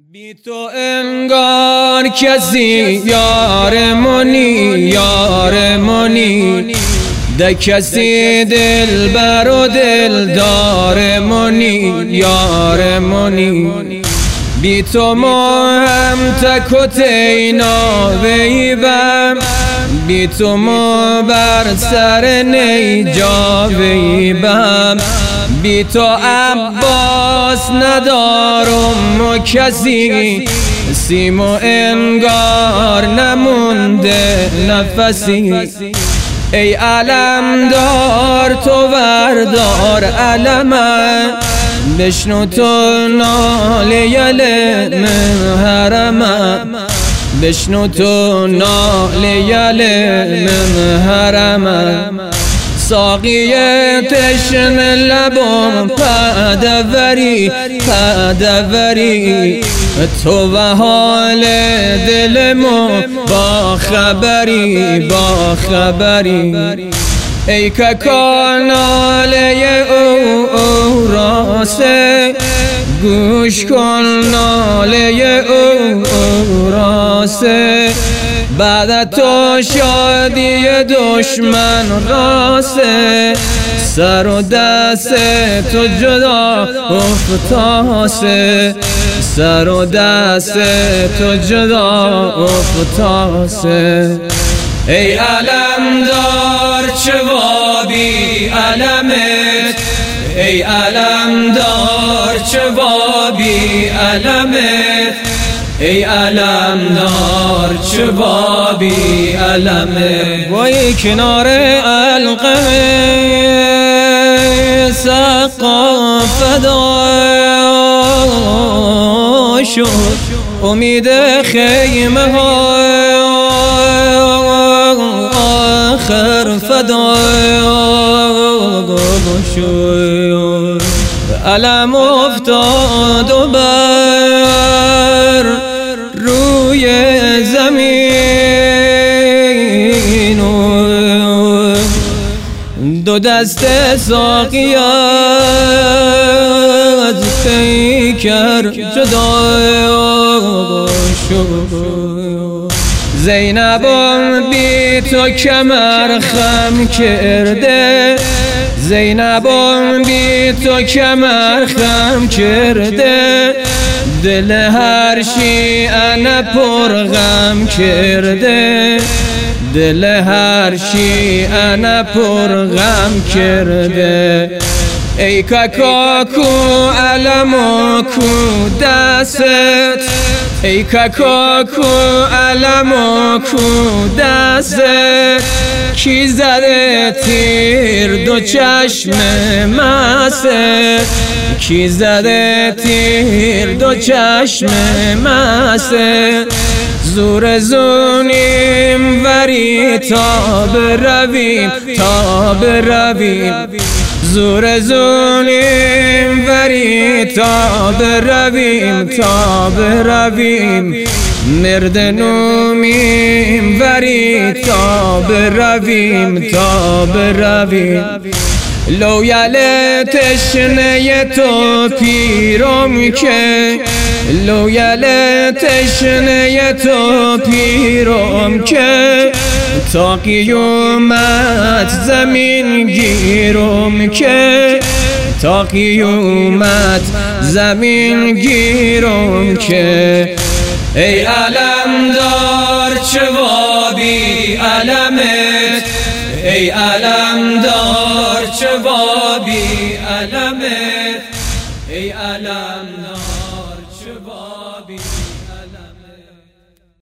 بی تو انگار کسی یارمونی ده کسی دل بر و دل دارمونی یارمونی بی تو ما هم تک و تینا ویبم بی تو ما بر سر نیجا ویبم بی تو عباس ندارم و کسی سیم و انگار نمونده نفسی ای علمدار تو وردار علمم بشنو تو ناله من حرمم بشنو تو ناله من حرمم ساقی تشن لبم پدوری تو و حال دلمو با خبری ای که کاناله او راسته گوش کن ناله او راسته بعد تو شادی دشمن راسته سر و دست تو جدا افتاسه سر و دست تو جدا افتاسه ای علمدار چه وابی علمت ای علمدار چه وابی علمت ای علمدار چه وابی علمت وای کنار القمه سقا فدا شد امید خیمه ها آخر فدا شد علم افتاد و بر روی زمین دو دست ساقی از پیکر جدا شد زینبم بی تو کمر خم کرده زینبم بی تو کمر خم کرده دل هر شیعه پر غم کرده دل هر شیعه پر غم کرده ای کاکو علمو کو دست ای کاکو علمو کو دست کی زده تیر دو چشم مسته کی زده تیر دو چشم مسته زور زونیم وری تا برویم زور زونیم وری تا برویم مردنومیم وری تا برویم لویل تشنه تو پیرم که لویل تشنه تو پیرم که تا قیامت زمین گیرم که تا قیامت زمین گیرم که ای علمدار چه وابی علمت ای علمدار چه وابی علمت ای علمدار چه وابی